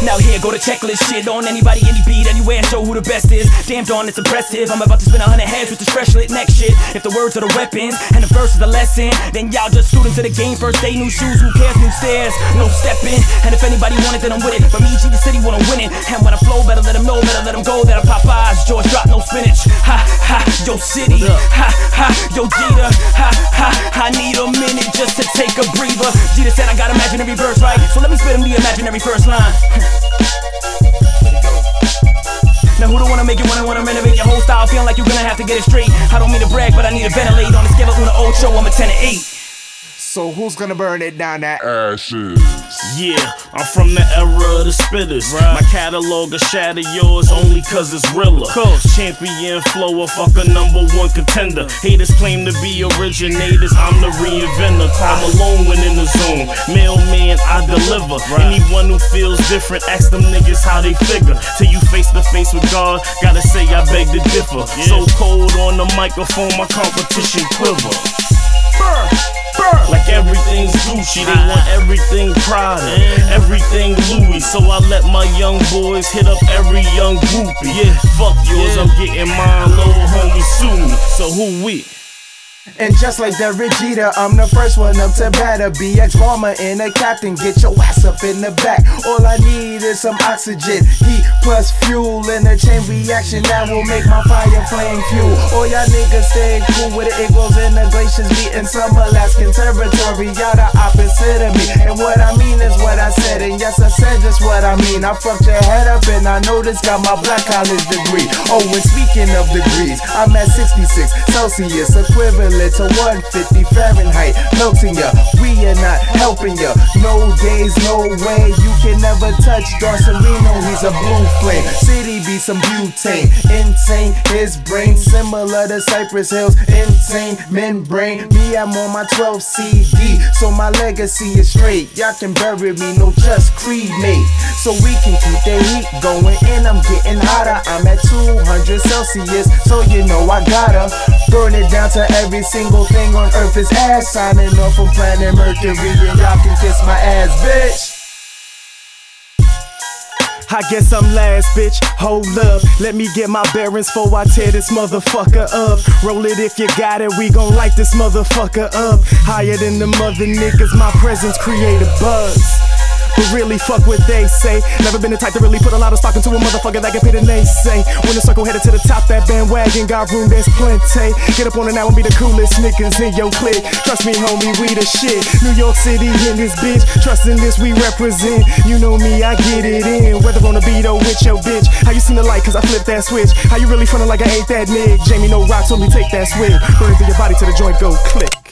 Now here go the checklist shit on anybody, any beat, anywhere, show who the best is. Damn darn, it's impressive. I'm about to spin 100 heads with this fresh lit next shit. If the words are the weapons and the verse is the lesson, then y'all just shoot into the game. First day, new shoes, who cares, new stairs, no stepping. And if anybody want it, then I'm with it. But me, G, the city wanna win it. And when I flow, better let them know, better let them go. That I pop eyes, George drop, no spinach. Ha, ha, yo city, ha, ha, yo Jeter, ha, ha, I need a minute just to take a breather. Jeter said I got imaginary verse, right? So let me spit him the imaginary first line. Now who don't wanna make it wanna renovate your whole style, feeling like you're gonna have to get it straight. I don't mean to brag, but I need to ventilate. On the scale of Una Ocho, I'm a 10 to 8. So who's gonna burn it down that ashes? Yeah, I'm from the era of the spitters. Right. My catalog will shatter yours only cause it's realer. Champion flow, fuck a #1 contender. Haters claim to be originators, I'm the reinventor. Karl Malone when in the zone, mailman I deliver. Anyone who feels different, ask them niggas how they figure. Till you face to face with God, gotta say I beg to differ. So cold on the microphone, my competition quiver. Like everything's Gucci, they want everything Prada, everything Louis. So I let my young boys hit up every young groupie. Yeah, fuck yours, I'm getting mine, little homie sue me. So who we? And just like Derek Jeter, I'm the first one up to batter. BX Bomber and a captain, get your ass up in the back. All I need is some oxygen, heat plus fuel in a chain reaction that will make my fire flame fuel. All y'all niggas stay cool with the Eagles and the glaciers beating some Alaskan territory. Y'all the opposite of me, and what I mean is what I said. And yes, I said just what I mean. I fucked your head up and I know this got my black college degree. Oh, and speaking of degrees, I'm at 66 Celsius, equivalent to 150 Fahrenheit, melting ya. We are not helping ya. No days, no way. You can never touch Darcelino, he's a blue flame. City be some butane, insane. His brain similar to Cypress Hills, insane membrane. Me, I'm on my 12 CD, so my legacy is straight. Y'all can bury me, no just cremate. So we can keep the heat going, and I'm getting hotter. I'm at 200 Celsius, so you know I gotta burn it down to every single thing on earth is ass. Signing off from planet Mercury, and y'all can kiss my ass, bitch. I guess I'm last, bitch. Hold up, let me get my bearings before I tear this motherfucker up. Roll it if you got it, we gon' light this motherfucker up. Higher than the mother niggas, my presence create a buzz. But really fuck what they say. Never been the type to really put a lot of stock into a motherfucker that can pay the naysay. When the circle headed to the top, that bandwagon got room, there's plenty. Get up on it now and be the coolest niggas in your clique. Trust me, homie, we the shit. New York City in this bitch. Trust in this, we represent. You know me, I get it in. Whether on the beat or with your bitch. How you seen the light, cause I flipped that switch. How you really frontin' like I ain't that nigga? Jamie, no rock, told me take that swig. Burn through your body till the joint go click.